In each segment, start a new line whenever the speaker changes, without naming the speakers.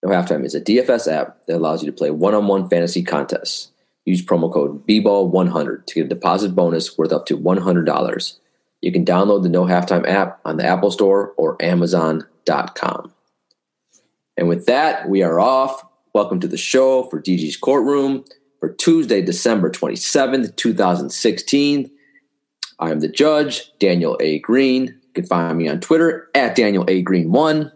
No Halftime is a DFS app that allows you to play one-on-one fantasy contests. Use promo code BBALL100 to get a deposit bonus worth up to $100. You can download the No Halftime app on the Apple Store or Amazon.com. And with that, we are off. Welcome to the show for DG's Courtroom for Tuesday, December 27th, 2016. I am the judge, Daniel A. Green. You can find me on Twitter at Daniel A. Green1.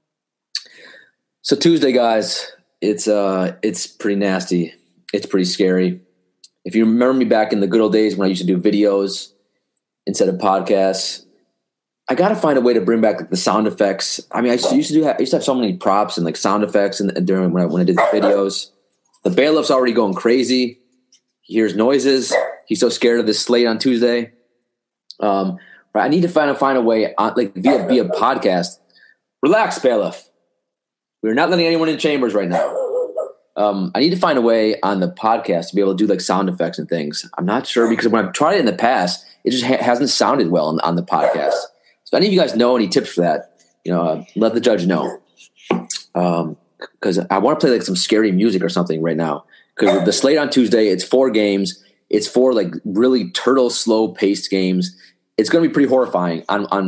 So Tuesday, guys, it's pretty nasty. It's pretty scary. If you remember me back in the good old days when I used to do videos instead of podcasts, I got to find a way to bring back the sound effects. I mean, I used to have so many props and like sound effects and during when I did the videos. The bailiff's already going crazy. He hears noises. He's so scared of this slate on Tuesday. But I need to find a way like via podcast. Relax, bailiff. We're not letting anyone in chambers right now. I need to find a way on the podcast to be able to do like sound effects and things. I'm not sure because when I've tried it in the past, it just hasn't sounded well on the podcast. So if any of you guys know any tips for that, let the judge know. Because I want to play like some scary music or something right now. Because the slate on Tuesday, it's 4 games. It's 4 like really turtle slow paced games. It's going to be pretty horrifying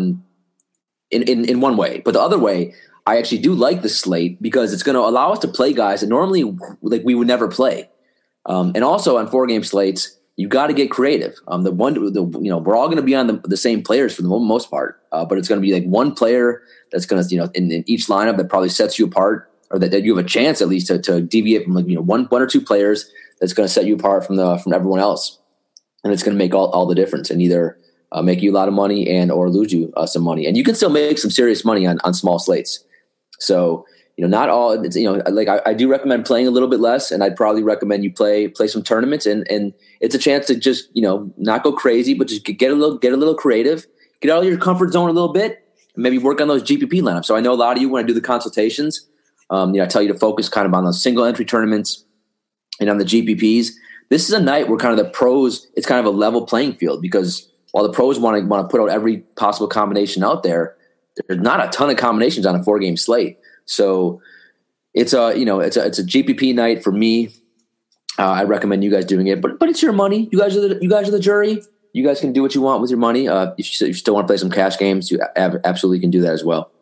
in one way, but the other way, I actually do like the slate because it's going to allow us to play guys that normally like we would never play. And also on 4-game slates, you got to get creative. We're all going to be on the same players for the most part, but it's going to be like one player that's going to, in each lineup that probably sets you apart, or that you have a chance at least to deviate from like, one or two players that's going to set you apart from everyone else, and it's going to make all the difference and either make you a lot of money and or lose you some money, and you can still make some serious money on small slates. So, not all, it's, like I do recommend playing a little bit less, and I'd probably recommend you play some tournaments, and it's a chance to just, not go crazy, but just get a little creative, get out of your comfort zone a little bit, and maybe work on those GPP lineups. So I know a lot of you, when I do the consultations, I tell you to focus kind of on those single entry tournaments and on the GPPs. This is a night where kind of the pros, it's kind of a level playing field, because while the pros want to put out every possible combination out there, there's not a ton of combinations on a 4-game slate. So it's a GPP night for me. I recommend you guys doing it, but it's your money. You guys are the jury. You guys can do what you want with your money. If you still want to play some cash games, you absolutely can do that as well.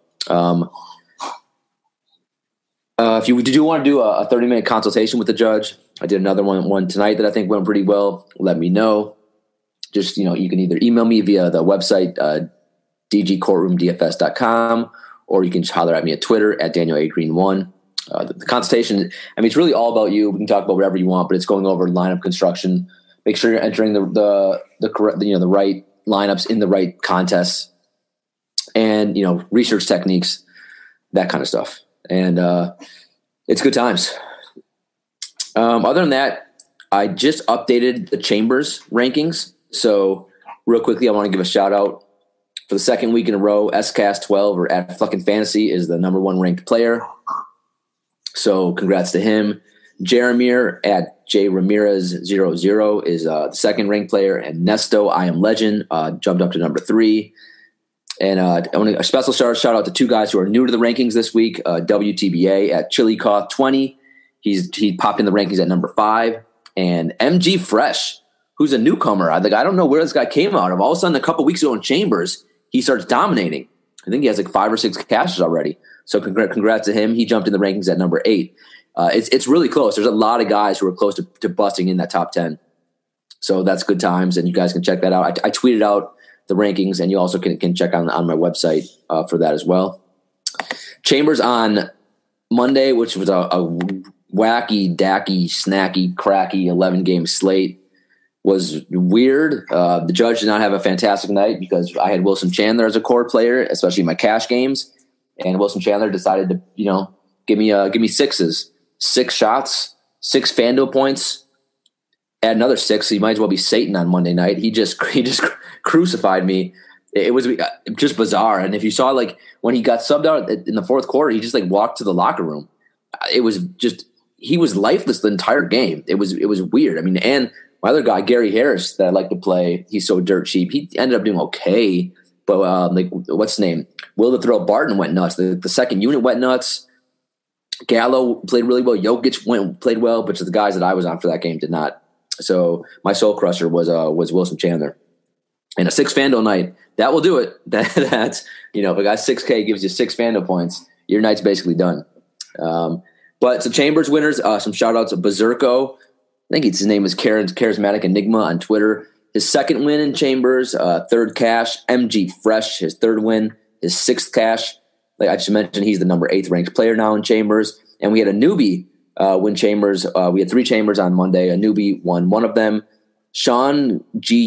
If you do want to do a 30-minute consultation with the judge, I did another one tonight that I think went pretty well. Let me know. Just, you can either email me via the website, dgcourtroomdfs.com, or you can just holler at me at Twitter at Daniel A. Green1. The consultation, it's really all about you. We can talk about whatever you want, but it's going over lineup construction. Make sure you're entering the correct, the right lineups in the right contests, and research techniques, that kind of stuff. And it's good times. Other than that, I just updated the Chambers rankings. So real quickly, I want to give a shout out. For the second week in a row, SCast12 or at fucking Fantasy is the number 1 ranked player. So congrats to him. Jeremier at J Ramirez00 is the second ranked player, and Nesto I Am Legend jumped up to number 3. And I want a special shout out to 2 guys who are new to the rankings this week. WTBA at ChiliCoth20. He popped in the rankings at number 5, and MG Fresh, who's a newcomer. I don't know where this guy came out of. All of a sudden, a couple weeks ago in Chambers, he starts dominating. I think he has like 5 or 6 cashes already. So congrats to him. He jumped in the rankings at number 8. It's really close. There's a lot of guys who are close to busting in that top 10. So that's good times, and you guys can check that out. I tweeted out the rankings, and you also can check on my website for that as well. Chambers on Monday, which was a wacky, dacky, snacky, cracky 11-game slate, was weird. The judge did not have a fantastic night because I had Wilson Chandler as a core player, especially in my cash games. And Wilson Chandler decided to, give me 6s, 6 shots, 6 FanDuel points, add another 6. So you might as well be Satan on Monday night. He just crucified me. It was just bizarre. And if you saw like when he got subbed out in the 4th quarter, he just like walked to the locker room. It was just, he was lifeless the entire game. It was weird. And my other guy, Gary Harris, that I like to play, he's so dirt cheap. He ended up doing okay. But what's his name? Will the Thrill Barton went nuts. The second unit went nuts. Gallo played really well. Jokic played well, but the guys that I was on for that game did not. So my soul crusher was Wilson Chandler. And a 6 FanDuel night, that will do it. That's, if a guy 6K gives you 6 FanDuel points, your night's basically done. But some Chambers winners, some shout outs of Berserko. I think his name is Charismatic Enigma on Twitter. His second win in Chambers, third cash. MG Fresh, his third win, his sixth cash. Like I just mentioned, he's the number 8th ranked player now in Chambers. And we had a newbie win Chambers. We had 3 Chambers on Monday. A newbie won one of them. Sean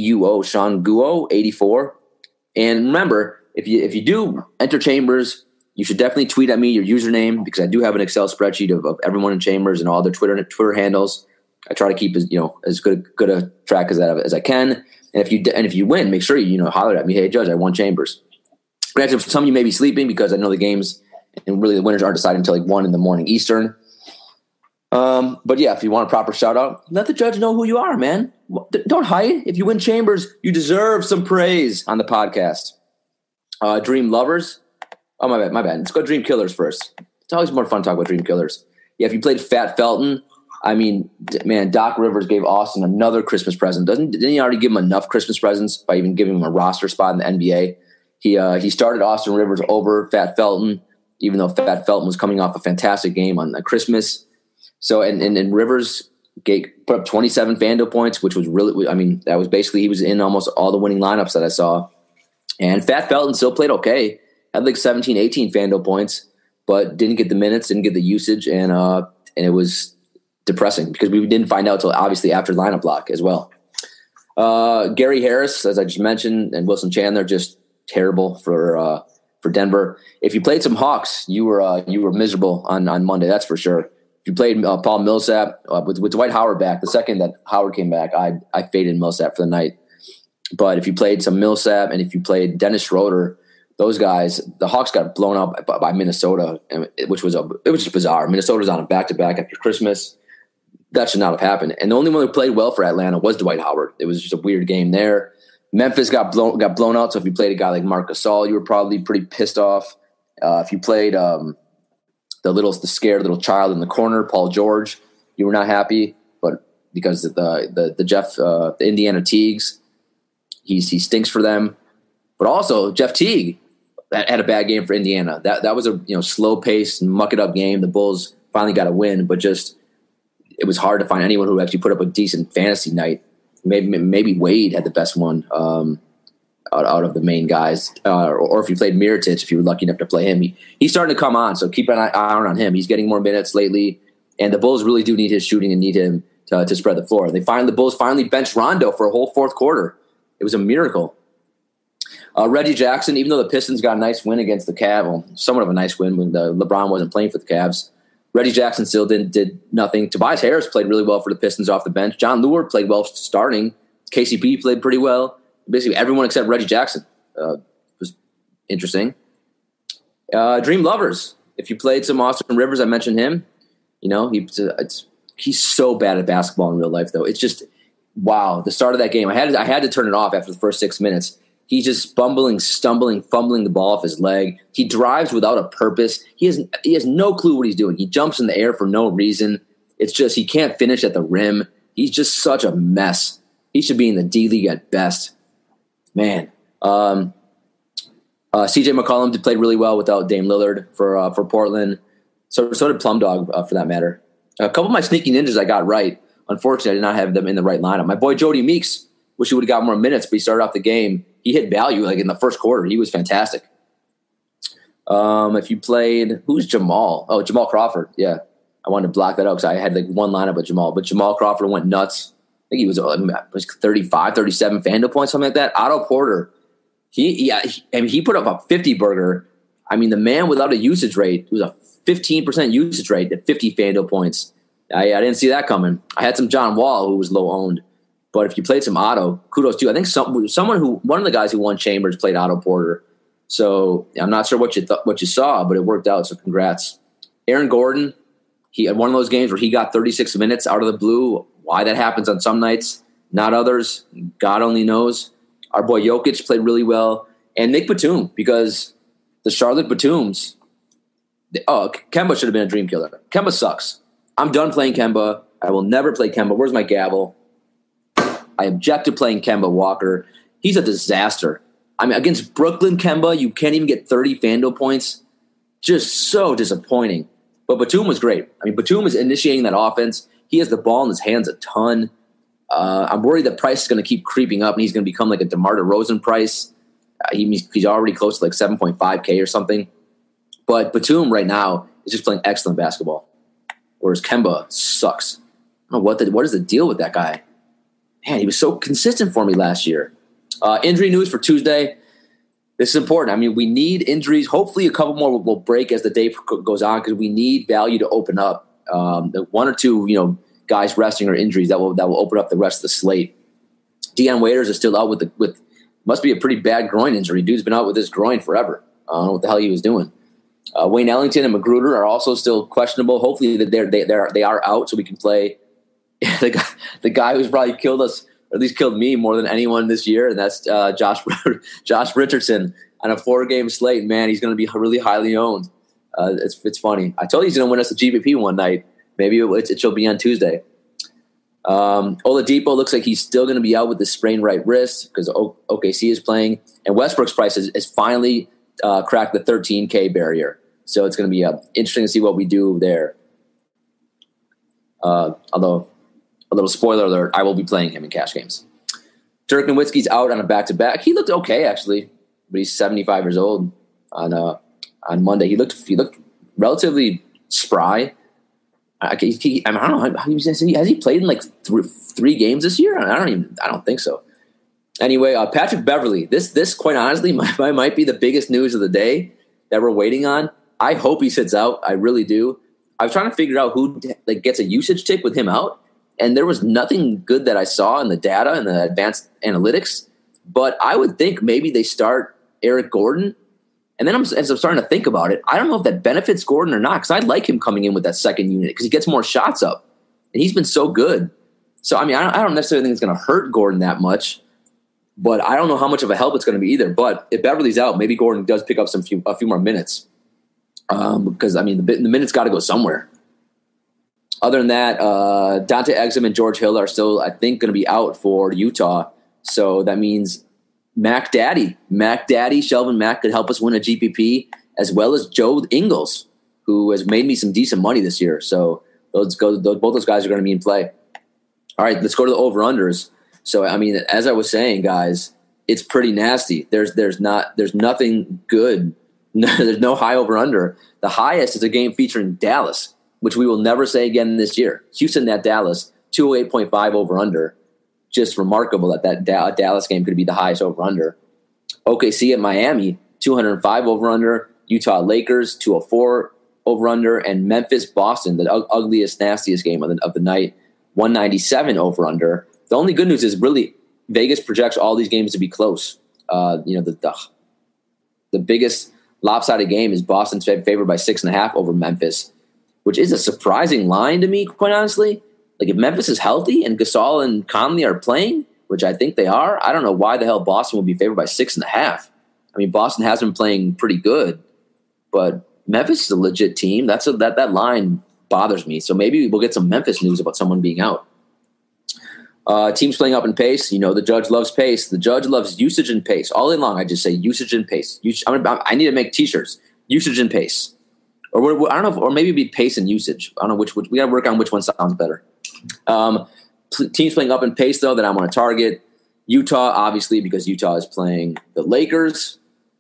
Guo, 84. And remember, if you do enter Chambers, you should definitely tweet at me your username, because I do have an Excel spreadsheet of everyone in Chambers and all their Twitter handles. I try to keep as good a track as I can. And if you win, make sure you holler at me. Hey, Judge, I won Chambers. Granted, some of you may be sleeping because I know the games and really the winners aren't decided until like 1 a.m. Eastern. But yeah, if you want a proper shout out, let the judge know who you are, man. Don't hide. If you win Chambers, you deserve some praise on the podcast. Dream Lovers. Oh, my bad. Let's go Dream Killers first. It's always more fun to talk about Dream Killers. Yeah, if you played Fat Felton, I mean, man, Doc Rivers gave Austin another Christmas present. Didn't he already give him enough Christmas presents by even giving him a roster spot in the NBA? He started Austin Rivers over Fat Felton, even though Fat Felton was coming off a fantastic game on Christmas. So, and Rivers put up 27 FanDuel points, which was really, that was basically, he was in almost all the winning lineups that I saw. And Fat Felton still played okay. Had like 17, 18 FanDuel points, but didn't get the minutes, didn't get the usage, and it was depressing because we didn't find out until obviously after lineup lock as well. Gary Harris, as I just mentioned, and Wilson Chandler, just terrible for Denver. If you played some Hawks, you were miserable on Monday, that's for sure. If you played Paul Millsap with Dwight Howard back, the second that Howard came back, I faded Millsap for the night. But if you played some Millsap and if you played Dennis Schroeder, those guys, the Hawks got blown up by Minnesota, which was just bizarre. Minnesota's on a back-to-back after Christmas. That should not have happened. And the only one who played well for Atlanta was Dwight Howard. It was just a weird game there. Memphis got blown out. So if you played a guy like Marc Gasol, you were probably pretty pissed off. If you played the scared little child in the corner, Paul George, you were not happy. But because the Indiana Teagues, he stinks for them. But also Jeff Teague had a bad game for Indiana. That was a slow paced, muck it up game. The Bulls finally got a win, but just it was hard to find anyone who actually put up a decent fantasy night. Maybe Wade had the best one out of the main guys, or if you played Mirotic, if you were lucky enough to play him, he's starting to come on. So keep an eye on him. He's getting more minutes lately, and the Bulls really do need his shooting and need him to spread the floor. The Bulls finally benched Rondo for a whole fourth quarter. It was a miracle. Reggie Jackson, even though the Pistons got a nice win against the Cavs, well, somewhat of a nice win when LeBron wasn't playing for the Cavs, Reggie Jackson still did nothing. Tobias Harris played really well for the Pistons off the bench. John Lure played well starting. KCP played pretty well. Basically, everyone except Reggie Jackson was interesting. Dream Lovers. If you played some Austin Rivers, I mentioned him. He's so bad at basketball in real life, though. It's just wow. The start of that game, I had to turn it off after the first 6 minutes. He's just bumbling, stumbling, fumbling the ball off his leg. He drives without a purpose. He has no clue what he's doing. He jumps in the air for no reason. It's just he can't finish at the rim. He's just such a mess. He should be in the D-League at best. Man. CJ McCollum played really well without Dame Lillard for Portland. So did Plum Dog, for that matter. A couple of my sneaky ninjas I got right. Unfortunately, I did not have them in the right lineup. My boy Jody Meeks, wish he would have got more minutes, but he started off the game. He hit value like in the first quarter. He was fantastic. If you played, who's Jamal? Oh, Jamal Crawford. Yeah. I wanted to block that out because I had like one lineup with Jamal. But Jamal Crawford went nuts. I think he was 35, 37 FanDuel points, something like that. Otto Porter. He put up a 50 burger. I mean, the man without a usage rate, it was a 15% usage rate at 50 FanDuel points. I didn't see that coming. I had some John Wall who was low owned. But if you played some Otto, kudos to you. I think one of the guys who won Chambers played Otto Porter. So I'm not sure what you saw, but it worked out. So congrats. Aaron Gordon, he had one of those games where he got 36 minutes out of the blue. Why that happens on some nights, not others, God only knows. Our boy Jokic played really well. And Nick Batum, because the Charlotte Batums, Kemba should have been a dream killer. Kemba sucks. I'm done playing Kemba. I will never play Kemba. Where's my gavel? I object to playing Kemba Walker. He's a disaster. I mean, against Brooklyn Kemba, you can't even get 30 FanDuel points. Just so disappointing. But Batum was great. I mean, Batum is initiating that offense. He has the ball in his hands a ton. I'm worried that Price is going to keep creeping up, and he's going to become like a DeMar DeRozan price. He's already close to like 7.5K or something. But Batum right now is just playing excellent basketball, whereas Kemba sucks. I don't know what is the deal with that guy. Man, he was so consistent for me last year. Injury news for Tuesday. This is important. I mean, we need injuries. Hopefully a couple more will break as the day goes on because we need value to open up. The one or two, guys resting or injuries that will open up the rest of the slate. Deion Waiters is still out with must be a pretty bad groin injury. Dude's been out with his groin forever. I don't know what the hell he was doing. Wayne Ellington and Magruder are also still questionable. Hopefully that they are out so we can play the guy who's probably killed us, or at least killed me more than anyone this year, and that's Josh Richardson on a 4-game slate. Man, he's going to be really highly owned. It's funny. I told you he's going to win us the GPP one night. Maybe she'll be on Tuesday. Oladipo looks like he's still going to be out with the sprained right wrist because OKC is playing, and Westbrook's price has finally cracked the 13K barrier. So it's going to be interesting to see what we do there. Although, a little spoiler alert, I will be playing him in cash games. Dirk Nowitzki's out on a back-to-back. He looked okay, actually, but he's 75 years old on Monday. He looked relatively spry. I don't know. Has he played in like three games this year? I don't think so. Anyway, Patrick Beverley. This quite honestly might be the biggest news of the day that we're waiting on. I hope he sits out. I really do. I was trying to figure out who gets a usage tick with him out, and there was nothing good that I saw in the data and the advanced analytics. But I would think maybe they start Eric Gordon. And then as I'm starting to think about it, I don't know if that benefits Gordon or not, because I like him coming in with that second unit because he gets more shots up. And he's been so good. So, I mean, I don't necessarily think it's going to hurt Gordon that much, but I don't know how much of a help it's going to be either. But if Beverly's out, maybe Gordon does pick up a few more minutes because, I mean, the minutes got to go somewhere. Other than that, Dante Exum and George Hill are still, I think, going to be out for Utah. So that means Mac Daddy, Shelvin Mack could help us win a GPP, as well as Joe Ingles, who has made me some decent money this year. So both those guys are going to be in play. All right, let's go to the over-unders. So, I mean, as I was saying, guys, it's pretty nasty. There's nothing good. There's no high over-under. The highest is a game featuring Dallas, which we will never say again this year. Houston at Dallas, 208.5 over-under. Just remarkable that Dallas game could be the highest over-under. OKC at Miami, 205 over-under. Utah Lakers, 204 over-under. And Memphis Boston, the ugliest, nastiest game of the night, 197 over-under. The only good news is really Vegas projects all these games to be close. The biggest lopsided game is Boston favored by 6.5 over Memphis, which is a surprising line to me, quite honestly. Like, if Memphis is healthy and Gasol and Conley are playing, which I think they are, I don't know why the hell Boston would be favored by 6.5. I mean, Boston has been playing pretty good, but Memphis is a legit team. That line bothers me. So maybe we'll get some Memphis news about someone being out. Teams playing up in pace. The judge loves pace. The judge loves usage and pace. All day long, I just say usage and pace. I need to make T-shirts. Usage and pace. Or I don't know, or maybe it'd be pace and usage. I don't know which we got to work on which one sounds better. Teams playing up in pace, though, that I want to target. Utah, obviously, because Utah is playing the Lakers.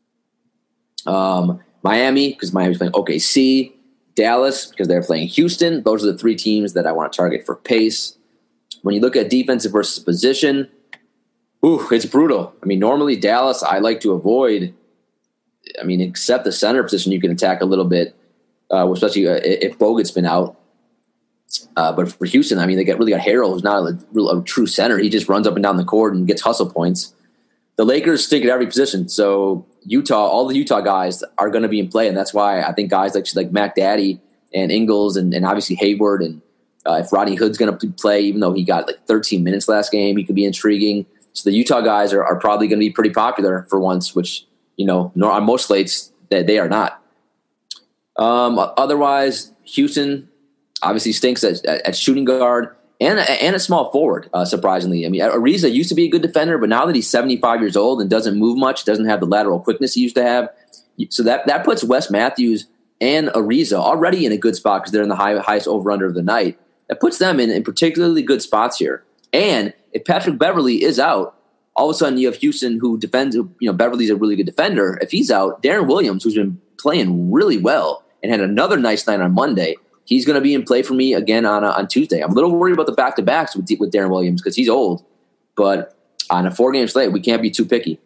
Miami, because Miami's playing OKC. Dallas, because they're playing Houston. Those are the three teams that I want to target for pace. When you look at defensive versus position, it's brutal. I mean, normally Dallas, I like to avoid. I mean, except the center position, you can attack a little bit, especially if Bogut's been out. But for Houston, I mean, they really got Harrell, who's not a true center. He just runs up and down the court and gets hustle points. The Lakers stink at every position. So Utah, all the Utah guys are going to be in play, and that's why I think guys like Mac Daddy and Ingles and obviously Hayward, and if Rodney Hood's going to play, even though he got like 13 minutes last game, he could be intriguing. So the Utah guys are probably going to be pretty popular for once, which on most slates that they are not. Otherwise, Houston obviously stinks at shooting guard and a small forward, surprisingly. I mean, Ariza used to be a good defender, but now that he's 75 years old and doesn't move much, doesn't have the lateral quickness he used to have, so that puts Wes Matthews and Ariza already in a good spot because they're in the highest over-under of the night. That puts them in particularly good spots here. And if Patrick Beverley is out, all of a sudden you have Houston who defends. Beverly's a really good defender. If he's out, Darren Williams, who's been playing really well and had another nice night on Monday, he's going to be in play for me again on Tuesday. I'm a little worried about the back-to-backs with Darren Williams because he's old. But on a 4-game slate, we can't be too picky.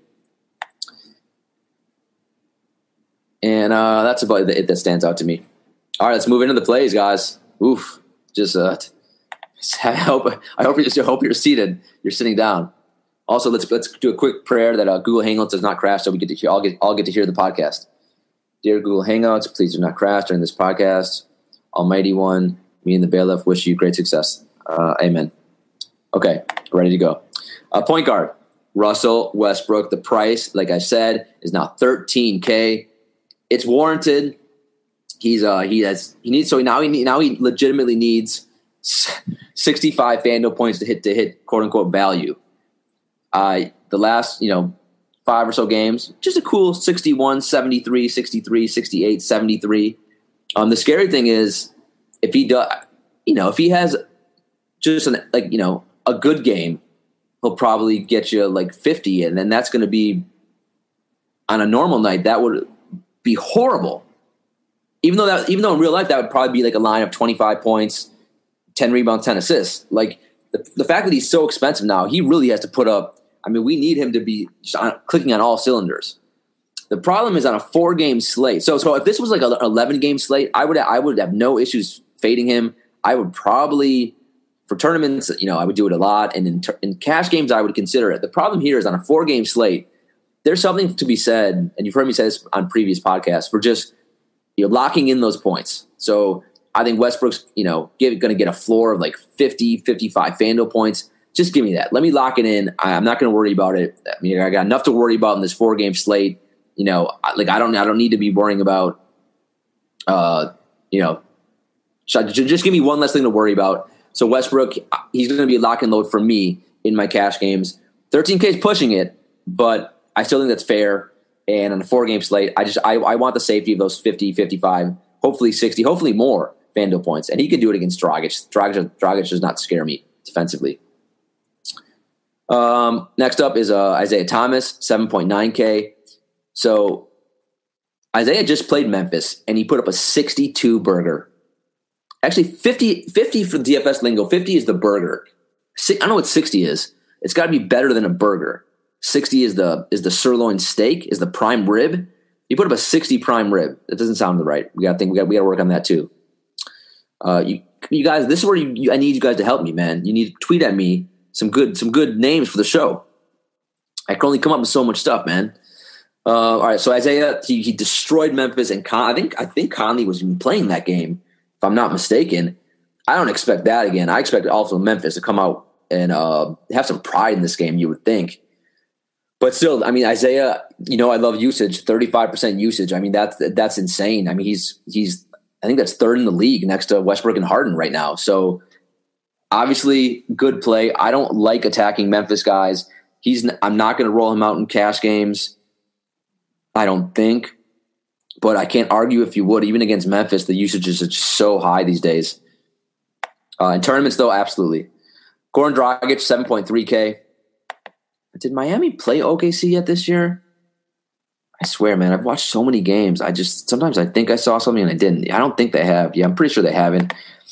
And that's about it that stands out to me. All right, let's move into the plays, guys. Oof. Just I hope you're seated. You're sitting down. Also, let's do a quick prayer that Google Hangouts does not crash, so we get to hear. I'll get to hear the podcast. Dear Google Hangouts, please do not crash during this podcast. Almighty One, me and the bailiff wish you great success. Amen. Okay, ready to go. Point guard Russell Westbrook. The price, like I said, is now $13K. It's warranted. He legitimately needs 65 FanDuel points to hit quote unquote value. The last 5 or so games, just a cool 61, 73, 63, 68, 73. The scary thing is if he does, if he has just a good game, he'll probably get you like 50, and then that's going to be on a normal night. That would be horrible. Even though in real life that would probably be like a line of 25 points, 10 rebounds, 10 assists. Like the fact that he's so expensive now, he really has to put up. I mean, we need him to be just clicking on all cylinders. The problem is on a 4-game slate. So if this was like an 11-game slate, I would have no issues fading him. I would probably, for tournaments, I would do it a lot, and in cash games, I would consider it. The problem here is on a 4-game slate, there's something to be said, and you've heard me say this on previous podcasts, for just locking in those points. So I think Westbrook's going to get a floor of like 50, 55 FanDuel points. Just give me that. Let me lock it in. I'm not going to worry about it. I mean, I got enough to worry about in this 4-game slate. I don't need to be worrying about. Just give me one less thing to worry about. So Westbrook, he's going to be a lock and load for me in my cash games. 13K is pushing it, but I still think that's fair. And on a 4-game slate, I want the safety of those 50, 55, hopefully 60, hopefully more FanDuel points. And he could do it against Dragic. Dragic does not scare me defensively. Next up is Isaiah Thomas, 7.9K. So Isaiah just played Memphis, and he put up a 62 burger. Actually, 50 for DFS lingo. 50 is the burger. I don't know what 60 is. It's got to be better than a burger. 60 is the sirloin steak, is the prime rib. You put up a 60 prime rib. That doesn't sound right. We got to work on that too. You guys, this is where I need you guys to help me, man. You need to tweet at me some good names for the show. I can only come up with so much stuff, man. All right, so Isaiah, he destroyed Memphis, and I think Conley was even playing that game, if I'm not mistaken. I don't expect that again. I expect also Memphis to come out and have some pride in this game, you would think. But still, I mean, Isaiah, I love usage, 35% usage. I mean, that's insane. I mean, I think that's 3rd in the league next to Westbrook and Harden right now. So obviously good play. I don't like attacking Memphis guys. I'm not going to roll him out in cash games. I don't think, but I can't argue if you would. Even against Memphis, the usage is just so high these days. In tournaments, though, absolutely. Goran Dragic, 7.3K. Did Miami play OKC yet this year? I swear, man, I've watched so many games. Sometimes I think I saw something and I didn't. I don't think they have. Yeah, I'm pretty sure they haven't.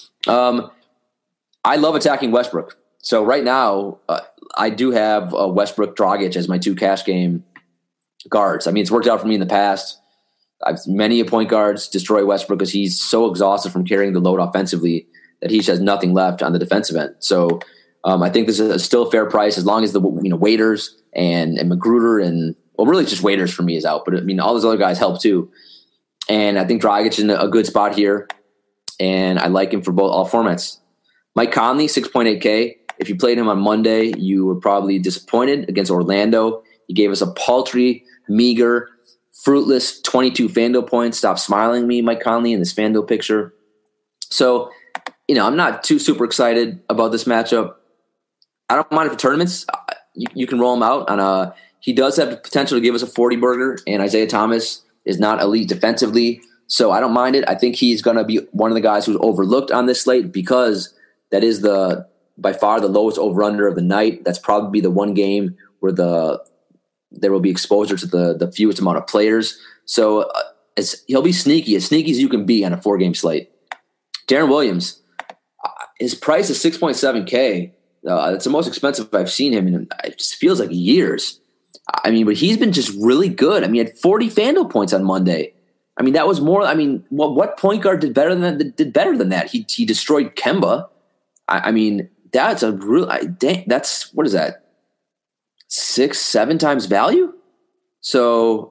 I love attacking Westbrook. So right now, I do have Westbrook, Dragic as my 2 cash game guards. I mean, it's worked out for me in the past. Many point guards destroy Westbrook because he's so exhausted from carrying the load offensively that he just has nothing left on the defensive end. So I think this is a still fair price as long as the Waiters and Magruder and really just Waiters for me is out. But I mean, all those other guys help too. And I think Dragic is in a good spot here, and I like him for all formats. Mike Conley, 6.8K. If you played him on Monday, you were probably disappointed against Orlando. He gave us a paltry, meager fruitless 22 FanDuel points. Stop smiling at me, Mike Conley, in this FanDuel picture. So, I'm not too super excited about this matchup. I don't mind it for tournaments. You can roll him out on he does have the potential to give us a 40 burger, and Isaiah Thomas is not elite defensively, so I don't mind it. I think he's going to be one of the guys who's overlooked on this slate because that is by far the lowest over-under of the night. That's probably the one game where there will be exposure to the fewest amount of players. So he'll be sneaky as you can be on a 4-game slate. Darren Williams, his price is $6.7K. It's the most expensive I've seen him in, it just feels like years. But he's been just really good. He had 40 FanDuel points on Monday. That was more. What point guard did better than that? He destroyed Kemba. That's a real. That's what is that? 6-7 times value. So,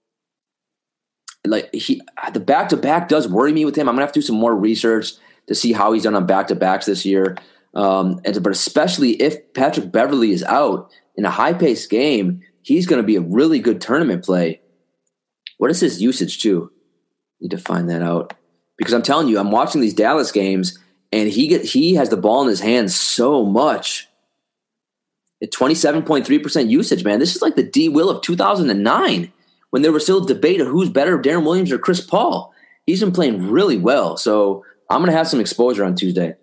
the back-to-back does worry me with him. I'm gonna have to do some more research to see how he's done on back-to-backs this year. But especially if Patrick Beverley is out in a high-paced game, he's going to be a really good tournament play. What is his usage too? Need to find that out because I'm telling you, I'm watching these Dallas games and he has the ball in his hands so much. At 27.3% usage, man. This is like the D Will of 2009 when there was still a debate of who's better, Darren Williams or Chris Paul. He's been playing really well, so I'm going to have some exposure on Tuesday.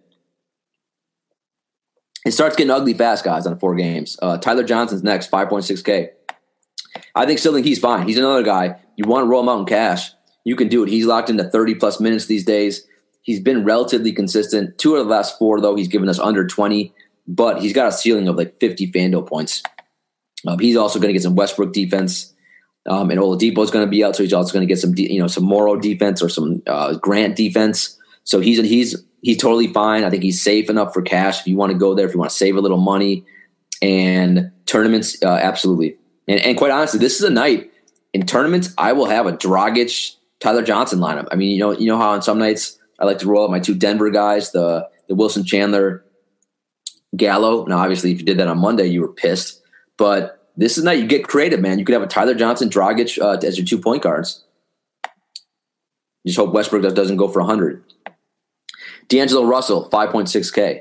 It starts getting ugly fast, guys, on 4 games. Tyler Johnson's next, 5.6K. I still think he's fine. He's another guy. You want to roll him out in cash, you can do it. He's locked into 30-plus minutes these days. He's been relatively consistent. 2 out of the last 4, though, he's given us under 20, but he's got a ceiling of like 50 FanDuel points. He's also going to get some Westbrook defense, and Oladipo is going to be out, so he's also going to get some Morrow defense or some Grant defense. So he's totally fine. I think he's safe enough for cash if you want to go there, if you want to save a little money. And tournaments, absolutely. And quite honestly, this is a night in tournaments I will have a Dragic, Tyler Johnson lineup. You know how on some nights I like to roll out my 2 Denver guys, the Wilson Chandler, Gallo. Now, obviously, if you did that on Monday, you were pissed. But this is a night you get creative, man. You could have a Tyler Johnson, Dragic as your 2 point guards. Just hope Westbrook doesn't go for 100. D'Angelo Russell, 5.6K.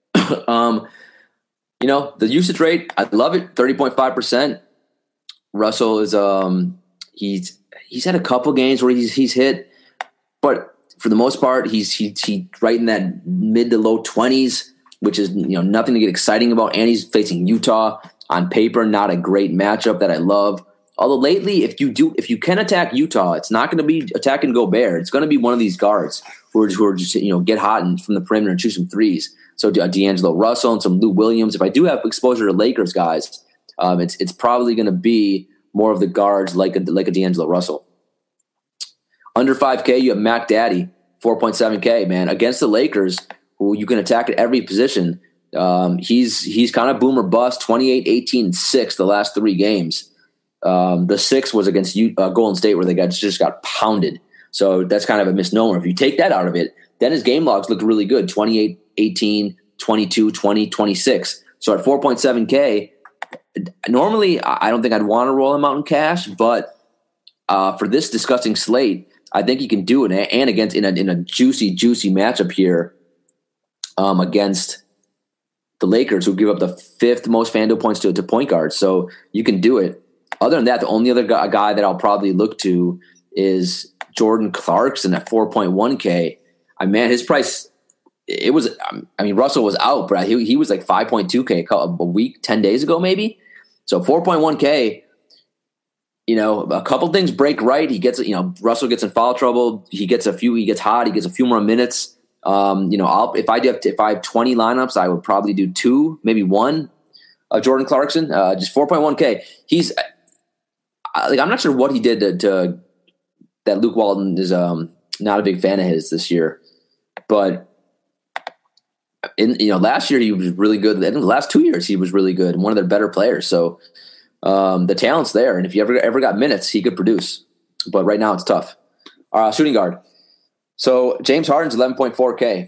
The usage rate, I love it, 30.5%. Russell is he's had a couple games where he's hit, but for the most part, he's right in that mid to low 20s, which is nothing to get exciting about. And he's facing Utah. On paper, not a great matchup that I love. Although lately, if you can attack Utah, it's not going to be attacking Gobert. It's going to be one of these guards who are just get hot from the perimeter and shoot some threes. So D'Angelo Russell and some Lou Williams. If I do have exposure to Lakers guys, it's probably going to be more of the guards like a D'Angelo Russell. Under 5K, you have Mac Daddy, 4.7K. Man, against the Lakers, who you can attack at every position. He's kind of boom or bust. 28, 18, and 6 the last 3 games. The 6 was against Golden State where they just got pounded. So that's kind of a misnomer. If you take that out of it, then his game logs look really good. 28, 18, 22, 20, 26. So at 4.7K, normally I don't think I'd want to roll him out in cash, but for this disgusting slate, I think he can do it. And against in a juicy matchup here against the Lakers, who give up the 5th most FanDuel points to point guards. So you can do it. Other than that, the only other guy that I'll probably look to is Jordan Clarkson at 4.1K. His price, Russell was out, but he was like 5.2K a week, 10 days ago maybe. So 4.1K, a couple things break right. He gets, Russell gets in foul trouble. He gets hot. He gets a few more minutes. If I have 20 lineups, I would probably do 2, maybe 1. Jordan Clarkson, just 4.1K. He's I'm not sure what he did to that. Luke Walton is not a big fan of his this year, but last year he was really good. In the last 2 years he was really good and one of their better players. So the talent's there, and if you ever got minutes, he could produce. But right now it's tough. Shooting guard. So James Harden's 11.4K.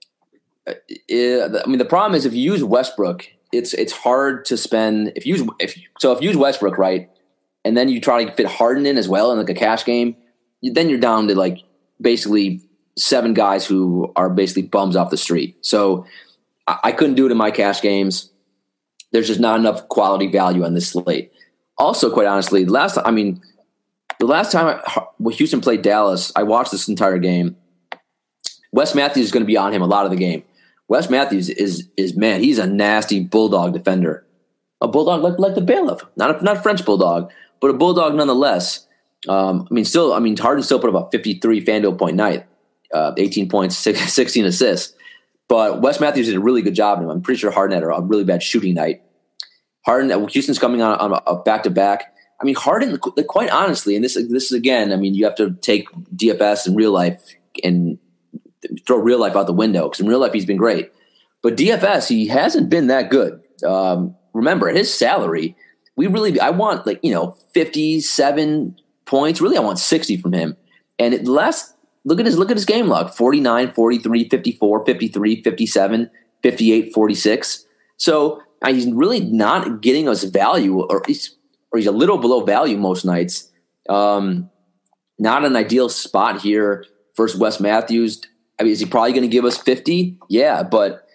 The problem is if you use Westbrook, it's hard to spend. If you use Westbrook, right? and then you try to fit Harden in as well in like a cash game, then you're down to like basically 7 guys who are basically bums off the street. So I couldn't do it in my cash games. There's just not enough quality value on this slate. Also, quite honestly, the last time Houston played Dallas, I watched this entire game. Wes Matthews is going to be on him a lot of the game. Wes Matthews is man, he's a nasty bulldog defender. A bulldog like the bailiff, not a French bulldog, but a bulldog nonetheless. Harden still put up a 53 FanDuel point night, 18 points, 16 assists. But Wes Matthews did a really good job. I'm pretty sure Harden had a really bad shooting night. Houston's coming on a back-to-back. I mean, Harden, quite honestly, and this is again, I mean, you have to take DFS in real life and throw real life out the window, because in real life he's been great. But DFS, he hasn't been that good. Remember, at his salary, I want 57 points. Really, I want 60 from him. And look at his game log: 49, 43, 54, 53, 57, 58, 46. So he's really not getting us value, or he's a little below value most nights. Not an ideal spot here versus Wes Matthews. I mean, is he probably going to give us 50? Yeah, but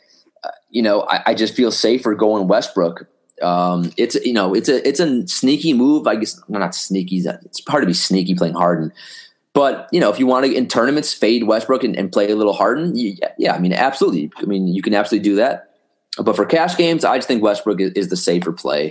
I just feel safer going Westbrook. It's a sneaky move. I guess not sneaky. It's hard to be sneaky playing Harden. But, if you want to, in tournaments, fade Westbrook and play a little Harden, yeah, I mean, absolutely. I mean, you can absolutely do that. But for cash games, I just think Westbrook is the safer play.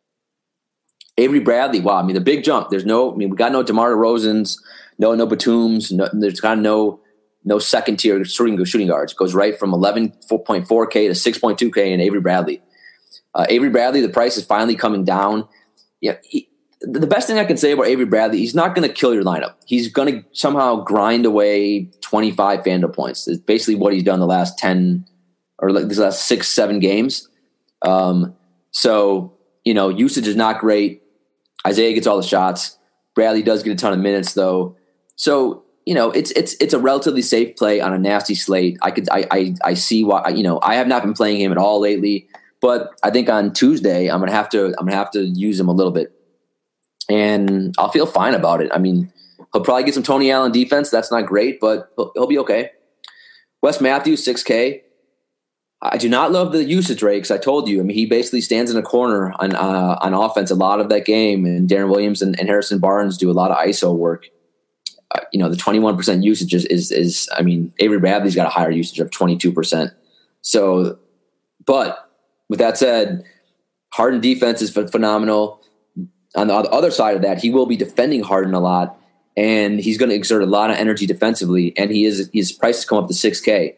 Avery Bradley, wow, I mean, the big jump. We got no DeMar DeRozans, no Batums, there's kind of no second-tier shooting guards. It goes right from 11.4K to 6.2K in Avery Bradley. Avery Bradley, the price is finally coming down. Yeah, the best thing I can say about Avery Bradley, he's not going to kill your lineup. He's going to somehow grind away 25 FanDuel points. It's basically what he's done the last 10 or these last 6-7 games. So usage is not great. Isaiah gets all the shots. Bradley does get a ton of minutes though. So it's a relatively safe play on a nasty slate. I see why. I have not been playing him at all lately, but I think on Tuesday I'm gonna have to use him a little bit. And I'll feel fine about it. I mean, he'll probably get some Tony Allen defense. That's not great, but he'll be okay. Wes Matthews, 6K. I do not love the usage rate, because I told you. I mean, he basically stands in a corner on offense a lot of that game, and Darren Williams and Harrison Barnes do a lot of ISO work. The 21% usage is I mean, Avery Bradley's got a higher usage of 22%. So, but with that said, Harden defense is phenomenal. On the other side of that, he will be defending Harden a lot, and he's going to exert a lot of energy defensively, and his price has come up to 6K.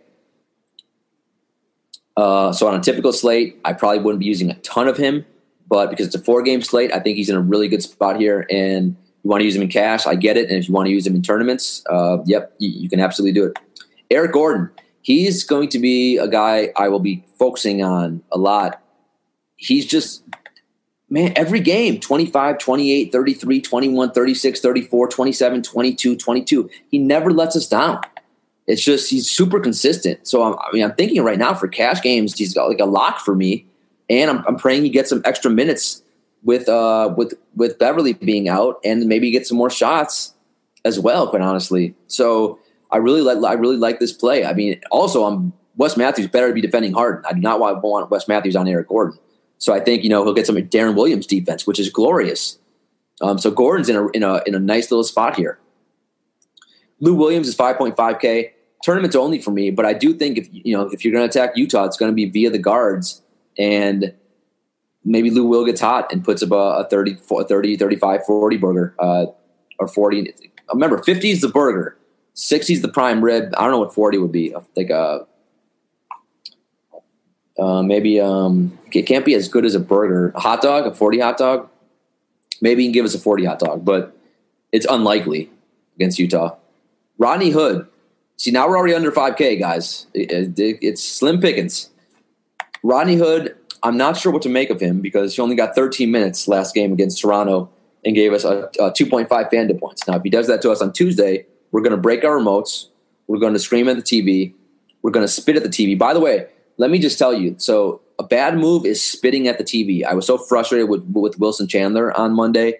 So on a typical slate, I probably wouldn't be using a ton of him, but because it's a 4-game slate, I think he's in a really good spot here, and you want to use him in cash, I get it, and if you want to use him in tournaments, you can absolutely do it. Eric Gordon, he's going to be a guy I will be focusing on a lot. He's just... Man, every game, 25, 28, 33, 21, 36, 34, 27, 22, 22. He never lets us down. It's just he's super consistent. So, I'm thinking right now for cash games, he's got like a lock for me. And I'm praying he gets some extra minutes with Beverly being out, and maybe get some more shots as well, quite honestly. So I really like this play. I mean, also, Wes Matthews better to be defending Harden. I do not want Wes Matthews on Eric Gordon. So I think he'll get some Darren Williams defense, which is glorious. So Gordon's in a nice little spot here. Lou Williams is 5.5K. Tournament's only for me, but I do think if you're going to attack Utah, it's going to be via the guards, and maybe Lou Will gets hot and puts up a 30, 35, 40 burger, or 40. Remember, 50 is the burger, 60 is the prime rib. I don't know what 40 would be. Like maybe it can't be as good as a burger. A hot dog, a 40 hot dog. Maybe he can give us a 40 hot dog, but it's unlikely against Utah. Rodney Hood. See, now we're already under 5K, guys. It's slim pickings. Rodney Hood, I'm not sure what to make of him, because he only got 13 minutes last game against Toronto and gave us a 2.5 FanDuel points. Now, if he does that to us on Tuesday, we're going to break our remotes. We're going to scream at the TV. We're going to spit at the TV. By the way, let me just tell you, so a bad move is spitting at the TV. I was so frustrated with Wilson Chandler on Monday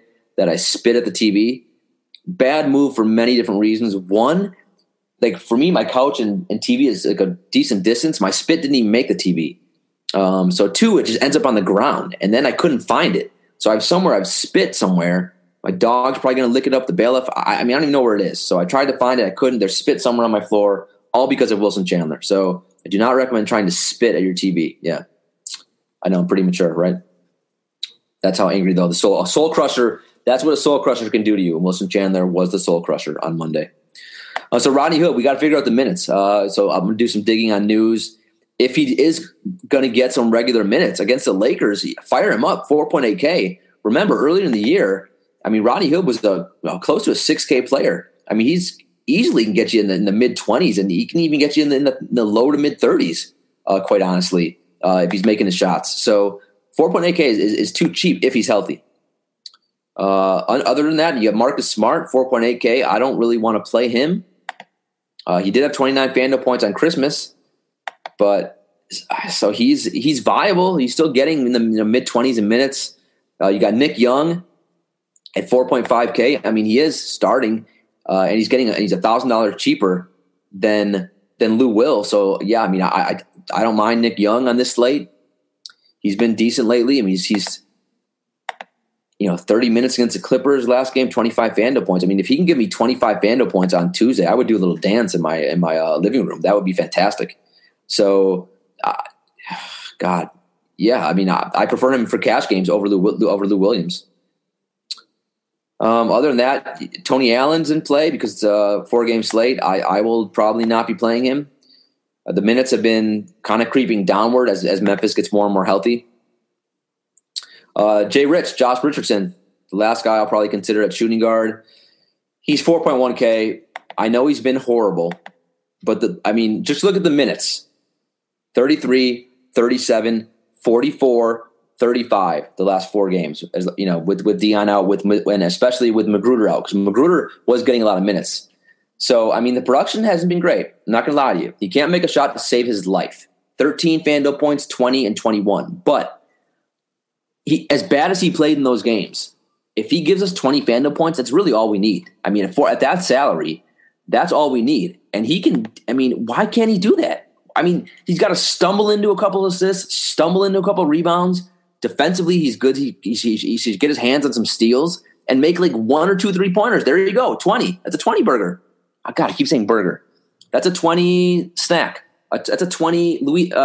that I spit at the TV. Bad move for many different reasons. One, like for me, my couch and TV is like a decent distance. My spit didn't even make the TV. So two, it just ends up on the ground, and then I couldn't find it. So I've spit somewhere. My dog's probably going to lick it up. The bailiff, I don't even know where it is. So I tried to find it. I couldn't. There's spit somewhere on my floor, all because of Wilson Chandler. So I do not recommend trying to spit at your TV. Yeah. I know I'm pretty mature, right? That's how angry, though. A soul crusher, that's what a soul crusher can do to you. And Wilson Chandler was the soul crusher on Monday. So Rodney Hood, we got to figure out the minutes. So I'm going to do some digging on news. If he is going to get some regular minutes against the Lakers, fire him up, 4.8K. Remember, earlier in the year, I mean, Rodney Hood was close to a 6K player. I mean, he's easily can get you in the mid-20s, and he can even get you in the low to mid-30s, quite honestly, if he's making his shots. So 4.8K is too cheap if he's healthy. Other than that, you have Marcus Smart, 4.8K. I don't really want to play him. He did have 29 FanDuel points on Christmas, but so he's viable. He's still getting in the mid-20s in minutes. You got Nick Young at 4.5K. I mean, he is starting, and he's $1,000 cheaper than Lou Will. So yeah, I mean, I don't mind Nick Young on this slate. He's been decent lately. I mean, he's 30 minutes against the Clippers last game, 25 FanDuel points. I mean, if he can give me 25 FanDuel points on Tuesday, I would do a little dance in my living room. That would be fantastic. So, God, yeah. I mean, I prefer him for cash games over Lou Williams. Other than that, Tony Allen's in play because it's a 4-game slate. I will probably not be playing him. The minutes have been kind of creeping downward as Memphis gets more and more healthy. Josh Richardson, the last guy I'll probably consider at shooting guard. He's 4.1K. I know he's been horrible, but just look at the minutes. 33, 37, 44, 35 the last 4 games, as with Dion out, and especially with Magruder out, because Magruder was getting a lot of minutes. So, I mean, the production hasn't been great. I'm not going to lie to you. He can't make a shot to save his life. 13 FanDuel points, 20 and 21. But as bad as he played in those games, if he gives us 20 FanDuel points, that's really all we need. I mean, at that salary, that's all we need. And he can, I mean, why can't he do that? I mean, he's got to stumble into a couple of assists, stumble into a couple of rebounds. Defensively, he's good. He should get his hands on some steals and make like 1 or 2 3-pointers. There you go, 20. That's a 20 burger. Oh, God, I keep saying burger. That's a 20 snack. That's a 20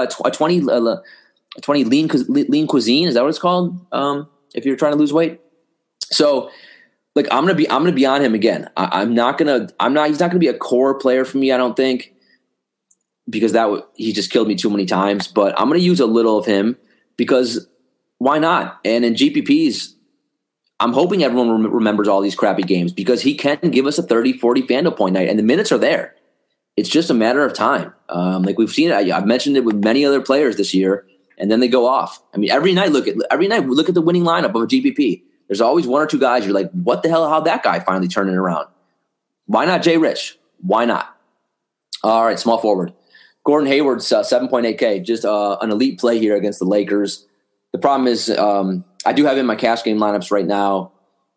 20 lean cuisine. Is that what it's called? If you're trying to lose weight. So, like, I'm gonna be on him again. He's not gonna be a core player for me, I don't think, because he just killed me too many times. But I'm gonna use a little of him because why not? And in GPPs, I'm hoping everyone remembers all these crappy games because he can give us a 30, 40 FanDuel point night, and the minutes are there. It's just a matter of time. Like we've seen it. I've mentioned it with many other players this year, and then they go off. I mean, every night look at the winning lineup of a GPP. There's always 1 or 2 guys you're like, what the hell? How'd that guy finally turn it around? Why not Jay Rich? Why not? All right, small forward. Gordon Hayward's 7.8K, just an elite play here against the Lakers. The problem is I do have him in my cash game lineups right now,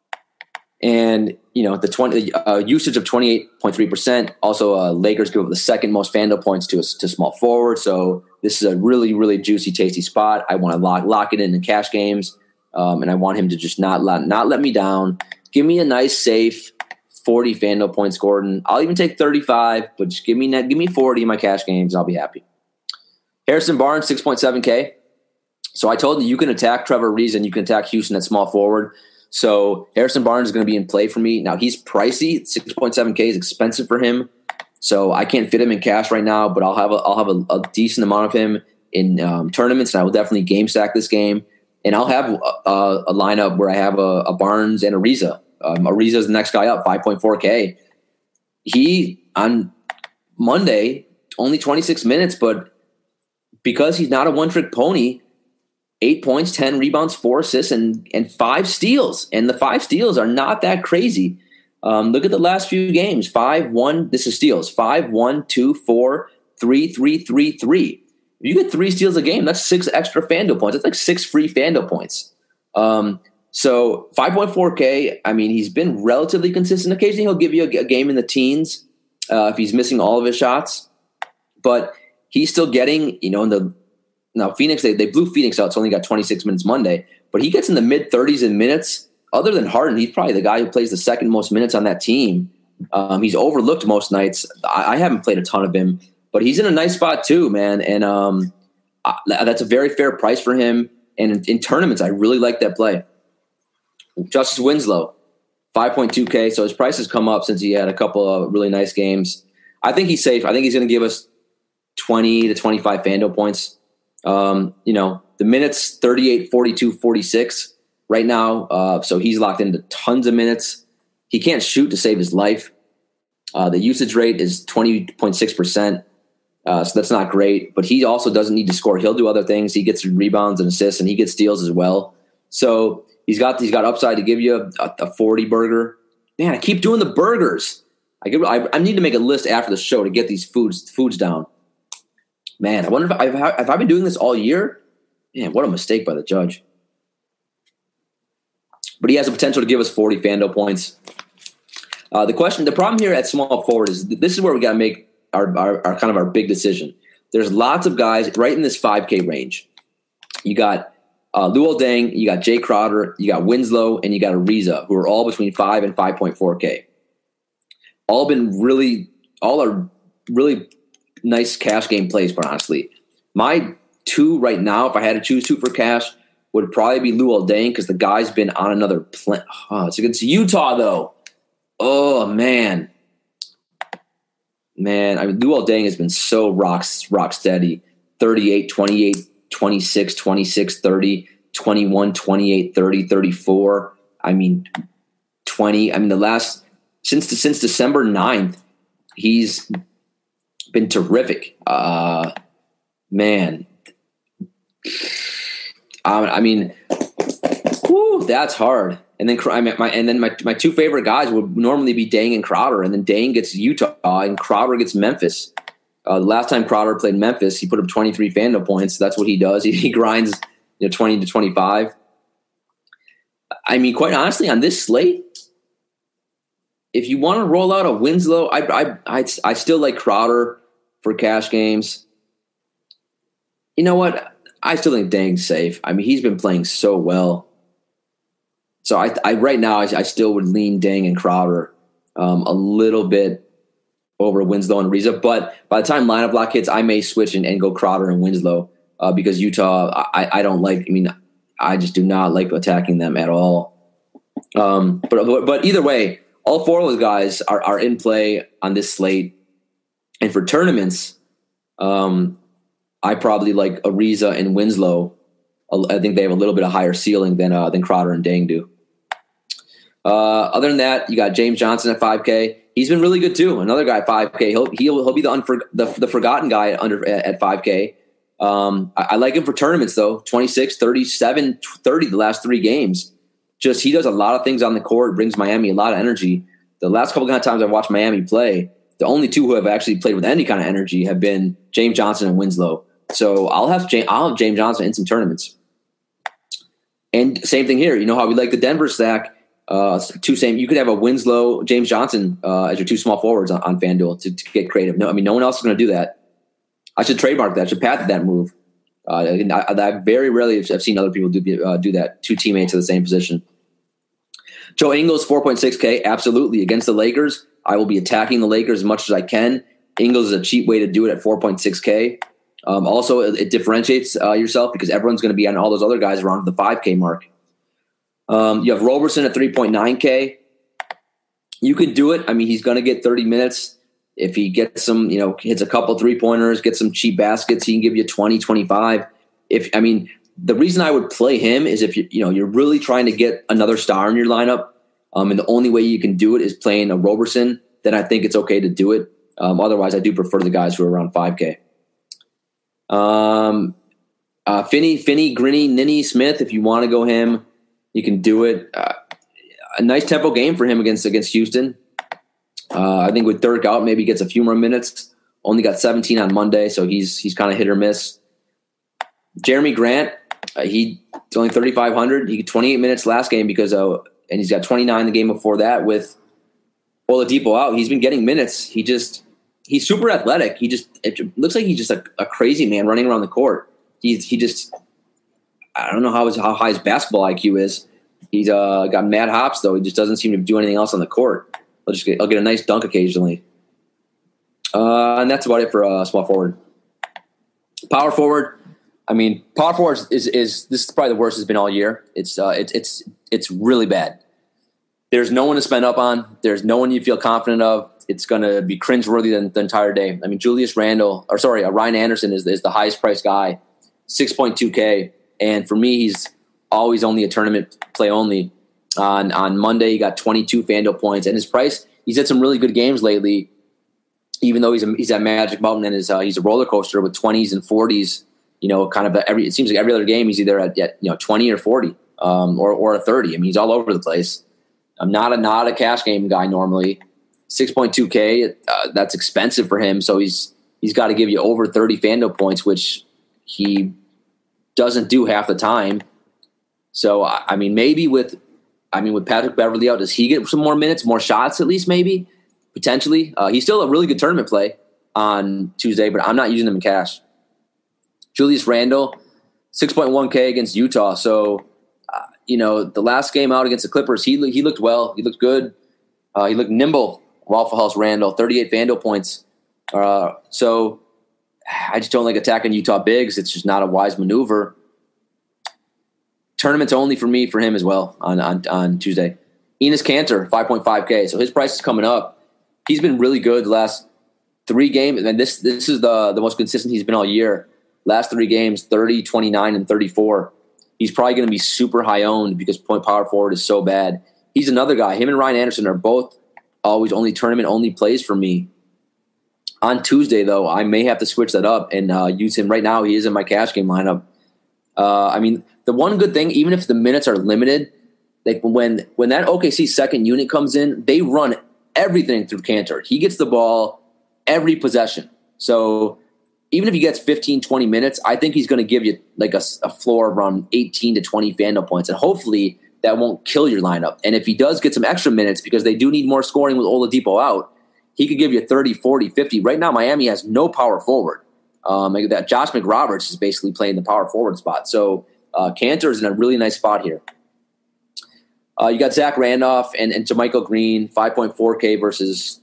and the usage of 28.3%. Also, Lakers give up the second most FanDuel points to small forward. So this is a really, really juicy, tasty spot. I want to lock it in cash games, and I want him to just not let me down. Give me a nice, safe 40 FanDuel points, Gordon. I'll even take 35, but just give me 40 in my cash games, and I'll be happy. Harrison Barnes, 6.7K. So I told you can attack Trevor Ariza, you can attack Houston at small forward. So Harrison Barnes is going to be in play for me. Now he's pricey. 6.7K is expensive for him. So I can't fit him in cash right now, but I'll have a decent amount of him in tournaments, and I will definitely game stack this game. And I'll have a lineup where I have a Barnes and Ariza. Ariza is the next guy up, 5.4K. He, on Monday, only 26 minutes, but because he's not a one-trick pony, 8 points, 10 rebounds, 4 assists, and 5 steals. And the 5 steals are not that crazy. Look at the last few games. 5-1, this is steals. 5-1, 2-4, 3-3, 3-3. If you get 3 steals a game, that's 6 extra FanDuel points. That's like 6 free FanDuel points. So 5.4K, I mean, he's been relatively consistent. Occasionally he'll give you a game in the teens if he's missing all of his shots. But he's still getting, now Phoenix, they blew Phoenix out, so only got 26 minutes Monday. But he gets in the mid-30s in minutes. Other than Harden, he's probably the guy who plays the second most minutes on that team. He's overlooked most nights. I haven't played a ton of him, but he's in a nice spot too, man. And that's a very fair price for him. And in tournaments, I really like that play. Justice Winslow, 5.2K. So his price has come up since he had a couple of really nice games. I think he's safe. I think he's going to give us 20 to 25 FanDuel points. The minutes, 38, 42, 46 right now. So he's locked into tons of minutes. He can't shoot to save his life. The usage rate is 20.6%. So that's not great. But he also doesn't need to score. He'll do other things. He gets rebounds and assists, and he gets steals as well. So he's got upside to give you a 40 burger. Man, I keep doing the burgers. I need to make a list after the show to get these foods down. Man, I wonder if I've been doing this all year. Man, what a mistake by the judge. But he has the potential to give us 40 FanDuel points. The problem here at small forward is this is where we got to make our big decision. There's lots of guys right in this 5K range. You got Luol Deng, you got Jay Crowder, you got Winslow, and you got Ariza, who are all between 5 and 5.4K. All are really nice cash game plays, quite honestly. My two right now, if I had to choose two for cash, would probably be Luol Deng because the guy's been on another plan. Oh, it's against Utah, though. Oh, man. Luol Deng has been so rock steady. 38, 28, 26, 26, 30, 21, 28, 30, 34. 20. Since December 9th, he's been terrific. That's hard. And then my two favorite guys would normally be Deng and Crowder, and then Deng gets Utah and Crowder gets Memphis. The last time Crowder played Memphis, he put up 23 FanDuel points. That's what he does. He grinds 20 to 25. Quite honestly, on this slate, if you want to roll out a Winslow, I still like Crowder for cash games. You know what? I still think Deng's safe. He's been playing so well. So I right now I still would lean Deng and Crowder a little bit over Winslow and Ariza. But by the time lineup block hits, I may switch and go Crowder and Winslow because Utah I don't like. I just do not like attacking them at all. But either way, all four of those guys are in play on this slate. And for tournaments, I probably like Ariza and Winslow. I think they have a little bit of higher ceiling than Crowder and Deng do. Other than that, you got James Johnson at 5K. He's been really good too. Another guy at 5K. He'll be the forgotten guy at 5K. I like him for tournaments though. 26, 37, 30 the last three games. Just he does a lot of things on the court. Brings Miami a lot of energy. The last couple of times I've watched Miami play, the only two who have actually played with any kind of energy have been James Johnson and Winslow. So I'll have James Johnson in some tournaments. And same thing here. You know how we like the Denver stack. You could have a Winslow, James Johnson as your two small forwards on FanDuel to get creative. No one else is going to do that. I should trademark that. I should patent that move. I very rarely have seen other people do that. Two teammates at the same position. Joe Ingles, 4.6K, absolutely. Against the Lakers, I will be attacking the Lakers as much as I can. Ingles is a cheap way to do it at 4.6K. Also, it differentiates yourself because everyone's going to be on all those other guys around the 5K mark. You have Roberson at 3.9K. You can do it. He's going to get 30 minutes. If he gets some, hits a couple 3-pointers, gets some cheap baskets, he can give you 20, 25. The reason I would play him is if you're really trying to get another star in your lineup, and the only way you can do it is playing a Roberson, then I think it's okay to do it. Otherwise, I do prefer the guys who are around 5K. Finney, Grinny, Ninny, Smith, if you want to go him, you can do it. A nice tempo game for him against Houston. I think with Dirk out, maybe he gets a few more minutes. Only got 17 on Monday, so he's kind of hit or miss. Jeremy Grant, He's only 3,500. He got 28 minutes last game and he's got 29 the game before that with Oladipo out. He's been getting minutes. He's super athletic. It looks like he's just a crazy man running around the court. I don't know how high his basketball IQ is. He's got mad hops though. He just doesn't seem to do anything else on the court. I'll get a nice dunk occasionally. And that's about it for small forward. Power forward. I mean, power forward is this is probably the worst it's been all year. It's really bad. There's no one to spend up on. There's no one you feel confident of. It's going to be cringeworthy the entire day. I mean, Ryan Anderson is the highest priced guy, 6.2K. And for me, he's always only a tournament play only. On Monday, he got 22 FanDuel points. And his price, he's had some really good games lately, even though he's at Magic Mountain and he's a roller coaster with 20s and 40s. It seems like every other game he's either at 20 or 40 or a 30. I mean, he's all over the place. I'm not a cash game guy normally. 6.2K, that's expensive for him. So he's got to give you over 30 FanDuel points, which he doesn't do half the time. So I mean, maybe with Patrick Beverley out, does he get some more minutes, more shots at least? Maybe potentially. He's still a really good tournament play on Tuesday, but I'm not using him in cash. Julius Randle, 6.1K against Utah. So, the last game out against the Clippers, he looked well. He looked good. He looked nimble. Waffle House Randle, 38 FanDuel points. So I just don't like attacking Utah bigs. It's just not a wise maneuver. Tournaments only for him as well on Tuesday. Enes Kanter, 5.5K. So his price is coming up. He's been really good the last 3 games. And this is the most consistent he's been all year. Last 3 games, 30, 29, and 34. He's probably going to be super high owned because point power forward is so bad. He's another guy. Him and Ryan Anderson are both always only tournament only plays for me. On Tuesday, though, I may have to switch that up and use him. Right now, he is in my cash game lineup. The one good thing, even if the minutes are limited, like when that OKC second unit comes in, they run everything through Kanter. He gets the ball every possession. So even if he gets 15, 20 minutes, I think he's going to give you like a floor of around 18 to 20 FanDuel points. And hopefully that won't kill your lineup. And if he does get some extra minutes, because they do need more scoring with Oladipo out, he could give you 30, 40, 50. Right now, Miami has no power forward. That Josh McRoberts is basically playing the power forward spot. So Kanter is in a really nice spot here. You got Zach Randolph and JaMychal Green, 5.4K versus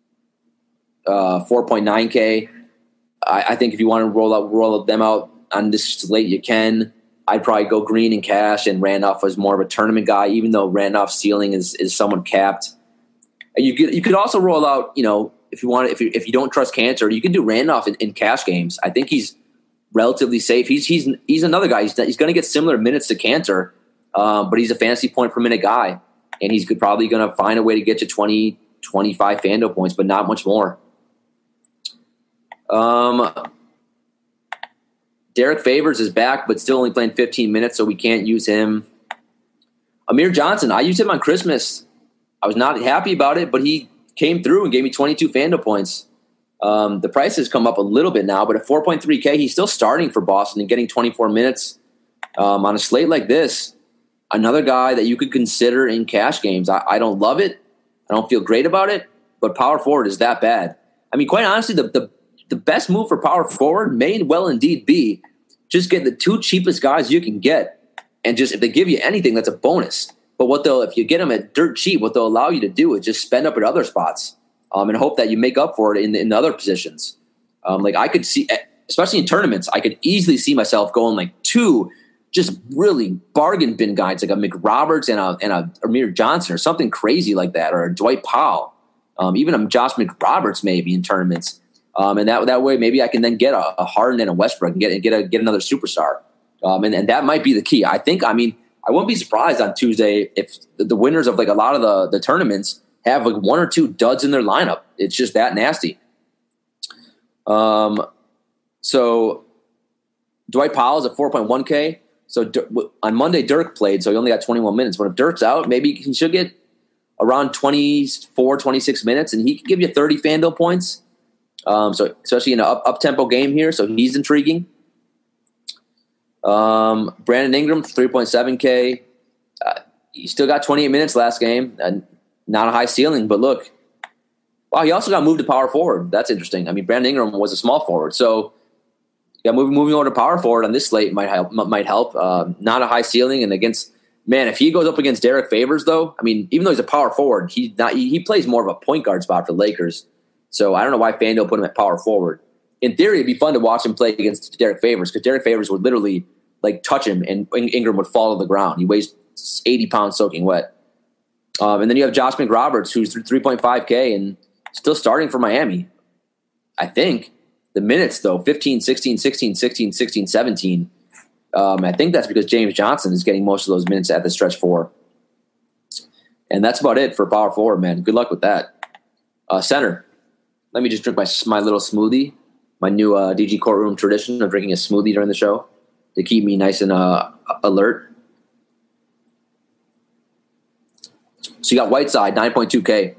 4.9K. I think if you want to roll them out on this slate, you can. I'd probably go Green and cash, and Randolph was more of a tournament guy, even though Randolph's ceiling is somewhat capped. You could also roll out, if you want, if you don't trust Kanter, you can do Randolph in cash games. I think he's relatively safe. He's another guy. He's going to get similar minutes to Kanter, but he's a fantasy point per minute guy, and he's probably going to find a way to get you 20, 25 FanDuel points, but not much more. Derek Favors is back, but still only playing 15 minutes, so we can't use him. Amir Johnson, I used him on Christmas. I was not happy about it, but he came through and gave me 22 FanDuel points. The price has come up a little bit now, but at 4.3K, he's still starting for Boston and getting 24 minutes. On a slate like this, another guy that you could consider in cash games. I don't love it. I don't feel great about it, but power forward is that bad. I mean, quite honestly, the best move for power forward may well indeed be just get the 2 cheapest guys you can get, and just if they give you anything, that's a bonus. But if you get them at dirt cheap, what they'll allow you to do is just spend up at other spots and hope that you make up for it in other positions. Like I could see, especially in tournaments, I could easily see myself going like 2 just really bargain bin guys, like a McRoberts and a Amir Johnson or something crazy like that, or a Dwight Powell, even a Josh McRoberts maybe in tournaments. And that way, maybe I can then get a Harden and a Westbrook and get another superstar. And that might be the key. I wouldn't be surprised on Tuesday if the winners of like a lot of the tournaments have like 1 or 2 duds in their lineup. It's just that nasty. So Dwight Powell is at 4.1K. So on Monday, Dirk played, so he only got 21 minutes. But if Dirk's out, maybe he should get around 24, 26 minutes, and he can give you 30 FanDuel points. So especially in an up-tempo game here, so he's intriguing. Brandon Ingram, 3.7K. He still got 28 minutes last game. Not a high ceiling, but look. Wow, he also got moved to power forward. That's interesting. I mean, Brandon Ingram was a small forward. So moving over to power forward on this slate might help. Not a high ceiling. And if he goes up against Derek Favors, though, I mean, even though he's a power forward, he plays more of a point guard spot for the Lakers. So I don't know why FanDuel put him at power forward. In theory, it'd be fun to watch him play against Derek Favors because Derek Favors would literally touch him and Ingram would fall to the ground. He weighs 80 pounds soaking wet. And then you have Josh McRoberts, who's 3.5K and still starting for Miami. I think the minutes, though, 15, 16, 16, 16, 16, 17. I think that's because James Johnson is getting most of those minutes at the stretch four. And that's about it for power forward, man. Good luck with that. Center. Let me just drink my little smoothie. My new DG Courtroom tradition of drinking a smoothie during the show to keep me nice and alert. So you got Whiteside, 9.2K.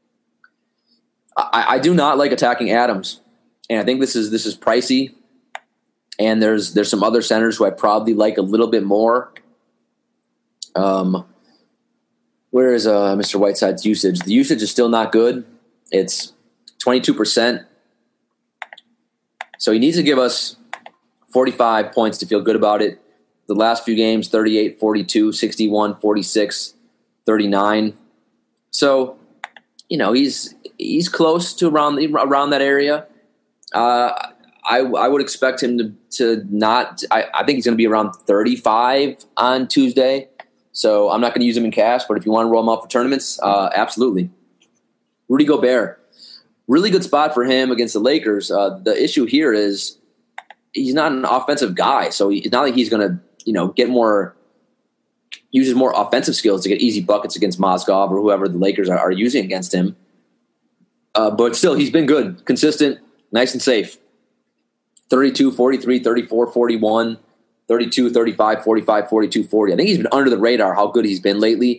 I do not like attacking Adams, and I think this is pricey. And there's some other centers who I probably like a little bit more. Where is Mr. Whiteside's usage? The usage is still not good. It's 22%. So he needs to give us 45 points to feel good about it. The last few games, 38, 42, 61, 46, 39. So, he's close to around that area. I would expect him to not – I think he's going to be around 35 on Tuesday. So I'm not going to use him in cash, but if you want to roll him out for tournaments, absolutely. Rudy Gobert. Really good spot for him against the Lakers. The issue here is he's not an offensive guy, so it's not like he's going to, uses more offensive skills to get easy buckets against Mozgov or whoever the Lakers are using against him. But still, he's been good, consistent, nice and safe. 32, 43, 34, 41, 32, 35, 45, 42, 40. I think he's been under the radar how good he's been lately.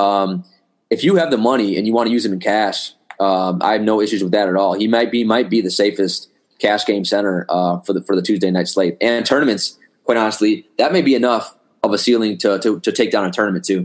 If you have the money and you want to use him in cash, I have no issues with that at all. He might be the safest cash game center for the Tuesday night slate. And tournaments, quite honestly, that may be enough of a ceiling to take down a tournament too.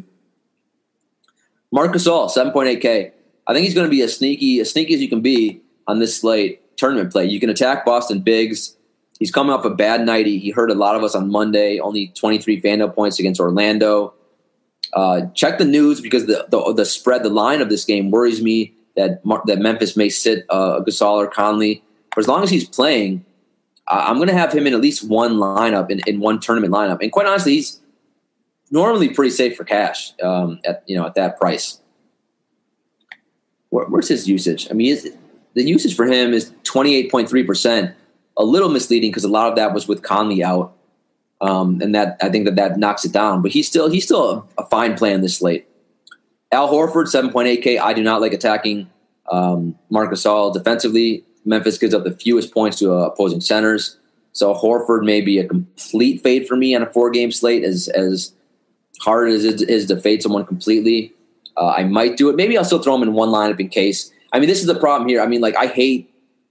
Marc Gasol, 7.8K. I think he's going to be as sneaky as you can be on this slate. Tournament play. You can attack Boston bigs. He's coming off a bad night. He hurt a lot of us on Monday. Only 23 FanDuel points against Orlando. Check the news because the spread, the line of this game worries me that Memphis may sit Gasol or Conley. But as long as he's playing, I'm going to have him in at least one lineup, in one tournament lineup. And quite honestly, he's normally pretty safe for cash at that price. Where's his usage? I mean, the usage for him is 28.3%. A little misleading because a lot of that was with Conley out, and that I think that knocks it down. But he's still a fine play in this slate. Al Horford, 7.8K. I do not like attacking Marc Gasol defensively. Memphis gives up the fewest points to opposing centers, so Horford may be a complete fade for me on a 4-game slate. As hard as it is to fade someone completely, I might do it. Maybe I'll still throw him in one lineup in case. I mean, this is the problem here. I mean, I hate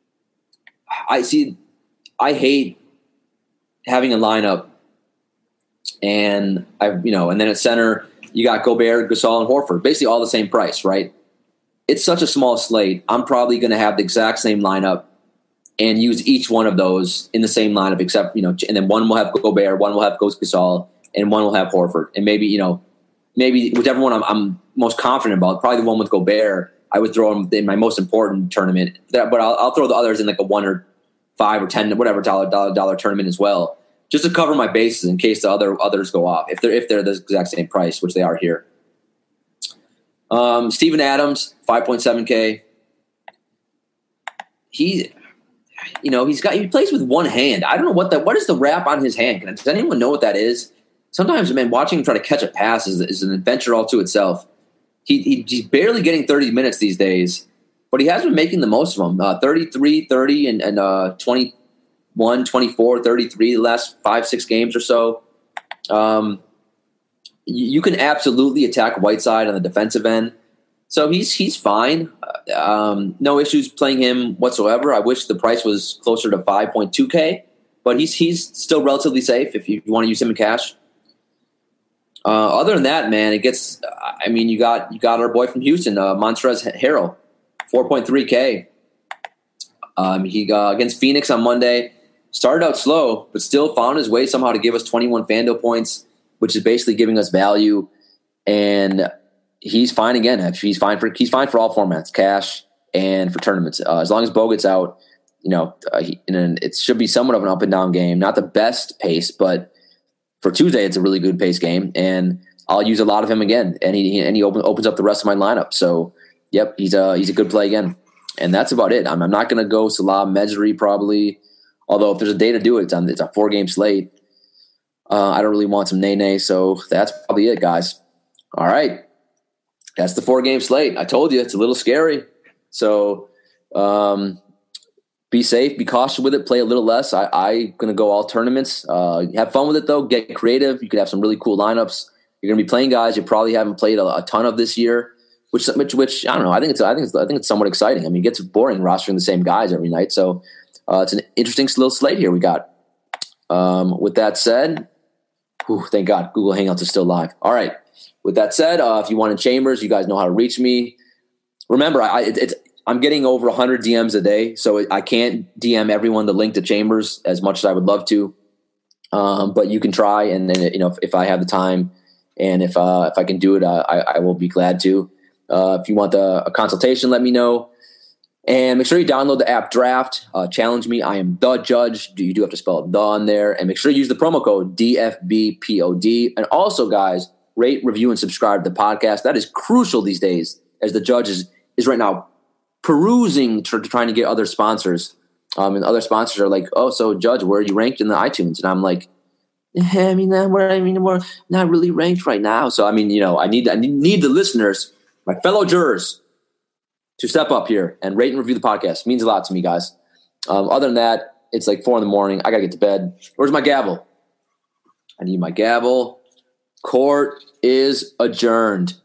having a lineup, and and then at center you got Gobert, Gasol, and Horford, basically all the same price, right? It's such a small slate. I'm probably going to have the exact same lineup and use each one of those in the same lineup, except and then one will have Gobert, one will have Gasol, and one will have Horford, and maybe whichever one I'm most confident about, probably the one with Gobert, I would throw him in my most important tournament. But I'll throw the others in like a $1 or $5 or $10 whatever dollar tournament as well, just to cover my bases in case the others go off if they're the exact same price, which they are here. Steven Adams, 5.7K. He plays with one hand. I don't know what is the wrap on his hand. Does anyone know what that is? Sometimes, man, watching him try to catch a pass is an adventure all to itself. He's barely getting 30 minutes these days, but he has been making the most of them. 33, 30, and 21, 24, 33 the last 5-6 games or so. You can absolutely attack Whiteside on the defensive end. So he's fine. No issues playing him whatsoever. I wish the price was closer to 5.2K. but he's still relatively safe if you want to use him in cash. Other than that, man, it gets. I mean, you got our boy from Houston, Montrezl Harrell, 4.3K. He against Phoenix on Monday. Started out slow, but still found his way somehow to give us 21 FanDuel points, which is basically giving us value. And he's fine again. He's fine for all formats, cash and for tournaments. As long as Bogut's out, it should be somewhat of an up and down game. Not the best pace, but for Tuesday, it's a really good pace game, and I'll use a lot of him again. And he opens up the rest of my lineup. So, yep, he's a good play again. And that's about it. I'm not going to go Salah Mejri probably, although if there's a day to do it, it's a 4-game slate. I don't really want some Nene, so that's probably it, guys. All right, that's the 4-game slate. I told you it's a little scary. So be safe, be cautious with it, play a little less. I'm going to go all tournaments. Have fun with it, though. Get creative. You could have some really cool lineups. You're going to be playing guys you probably haven't played a ton of this year, which I don't know. I think it's somewhat exciting. I mean, it gets boring rostering the same guys every night. So it's an interesting little slate here we got. With that said, thank God Google Hangouts is still live. All right. With that said, if you want in Chambers, you guys know how to reach me. Remember, I'm getting over 100 DMs a day, so I can't DM everyone the link to Chambers as much as I would love to. But you can try, and then if I have the time, and if I can do it, I will be glad to. If you want a consultation, let me know. And make sure you download the app Draft. Challenge me. I am the judge. You do have to spell the on there. And make sure you use the promo code DFBPOD. And also, guys, rate, review, and subscribe to the podcast. That is crucial these days, as the judge is right now perusing, trying to get other sponsors. And other sponsors are like, oh, so Judge, where are you ranked in the iTunes? And I'm like, we're not really ranked right now. So, I need the listeners, my fellow jurors, to step up here and rate and review the podcast. It means a lot to me, guys. Other than that, it's like 4 a.m. I got to get to bed. Where's my gavel? I need my gavel. Court is adjourned.